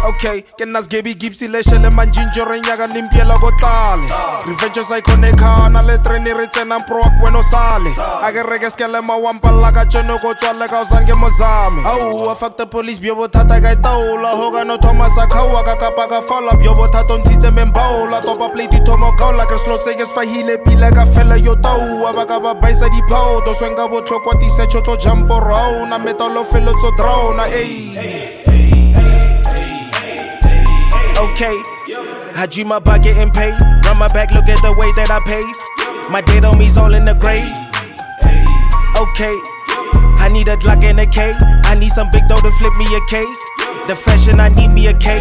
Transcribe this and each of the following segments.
Okay, ke nas Gaby Gipsy le shele manjinjo re nyaga limpiela go tlale. Revenge sa ikone khana le treni re tsena pro wa bueno sale. A ke reke skele mawampa la ka tseno go tswala ka sange mozame. Au a fuck the police byo bothata ka taola hoga no Thomas akawa ka kapa ka fala byo bothata ntitse membaola topa plate thomo kaola ke slow se ke sfahile pila ka fela yo tau ba ka ba baisa di phao do swenga botlhokwa tisetso to jumpo round na metalo felo tso drone hey. Okay, I dream about getting paid. Run my back, look at the way that I paved. My dead homies all in the grave. Okay, I need a Glock and a K. I need some big dough to flip me a K. The fashion, I need me a K.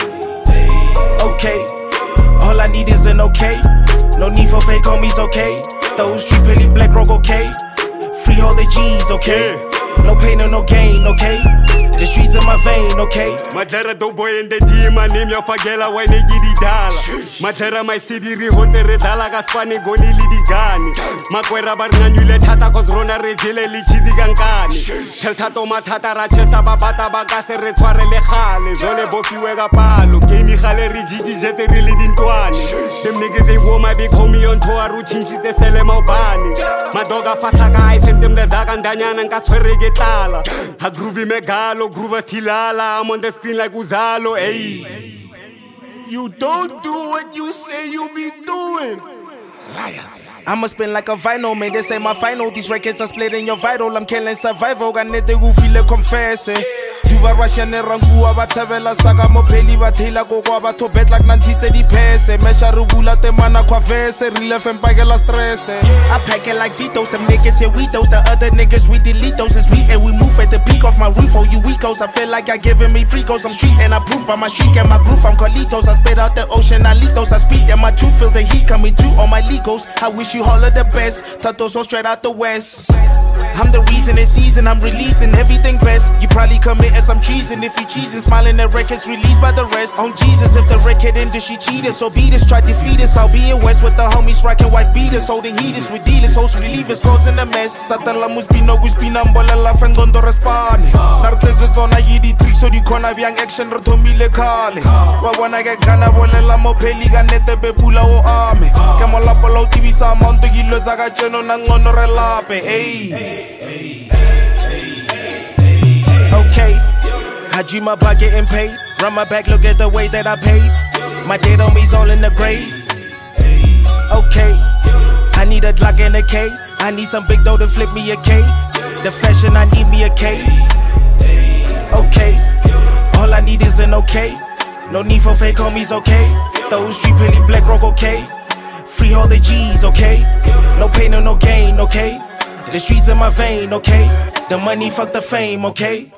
Okay, all I need is an okay. No need for fake homies, okay. Those street pilly black rock, okay. Free all the G's, okay. No pain or no gain, okay. The streets in my vein, okay. Matlera do boy in the team, my name ya fagela why ne gidi dala. Matlera my city ri hotse re dala ka spane goni le digane. Makwera ba rnganyule thata cause rona re jele le cheesy kankane. Tel thato mathata ra chesa ba bata ba ka se re tshware le gale. Zole bofiwe ka palo, game gale re jidi jetse re le dintwane. Them niggas ain't war my big homie on tour ru chinchitse sele maobane. Madoga fahla ka I sent them the zaka ndanyana nka tshwere ke tlala. Ha groovy megalo Groove Silala, I'm on the screen like Uzalo, hey. You don't do what you say you be doing. Liars. I'ma spin like a vinyl, man. This ain't my final. These records are split in your vital. I'm killing survival. Got nete who feel it confess. Duba Russian rangu abatavela saga mo peli batila go abato bet like nantitse di pese. Mesha rubula te mana kwa vese. Relief and pagela stress. I pack it like Vitos. Them niggas here we those. The other niggas we delete those. It's we and we move at the peak of my roof. Oh, you weakos. I feel like I giving me free goals. I'm street and I proof by my streak and my groove. I'm Carlitos. I spit out the ocean. I litos. I speak and my tooth feel the heat coming through on my legos. I wish you all of the best. Tatos so straight out the west. I'm the reason in season, I'm releasing everything best. You probably committing some treason if you cheesing, smiling the records released by the rest. On Jesus, if the record industry cheated, so beat us, try to defeat us. I'll be in West with the homies, rocking white beaters, holding heaters with dealers, host relievers, causing a mess. Satala muspino, guspinambola, la fengondo respond. Nartezes on a yidi trick, so you can't have young action, rotomile kale. But when I get gana, bolela mo peli ganete bebula o ame. Kamola polo TV sa monto gilo zaga cheno nangono relape, hey. Okay, I dream about getting paid. Run my back, look at the way that I paved. My dead homies all in the grave. Okay, I need a Glock and a K. I need some big dough to flip me a K. The fashion, I need me a K. Okay, all I need is an okay. No need for fake homies, okay. Those street pilly black rock, okay. Free all the G's, okay. No pain or no gain, okay. The streets in my vein, okay. The money, fuck the fame, okay.